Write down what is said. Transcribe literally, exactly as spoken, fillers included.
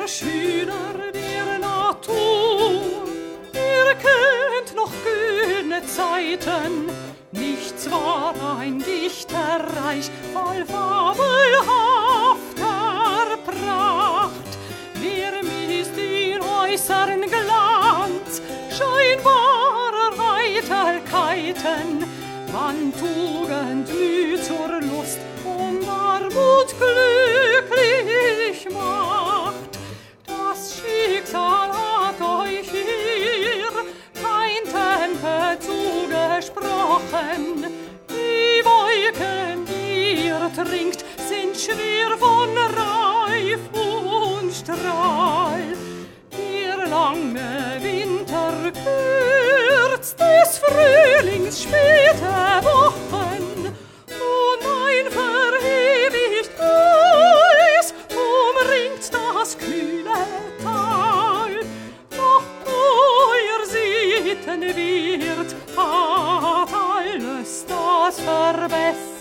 ihr Schüler der Natur, ihr kennt noch kühne Zeiten, nichts war ein Dichterreich voll fabelhafter Pracht. Wer misst den äußeren Glanz scheinbarer Eitelkeiten, wann Tugend Mühe zur Lust und Armut glücklich macht. Das Schicksal hat euch hier kein Tempe zugesprochen. Die Wolken, die ihr trinkt, sind schwer von Reif und Strahl. Der lange Winter kürzt des Frühlings späte Wochen, und ein verewigt Eis umringt das kühle Tal. Doch euer Sittenwirt hat alles das verbessert.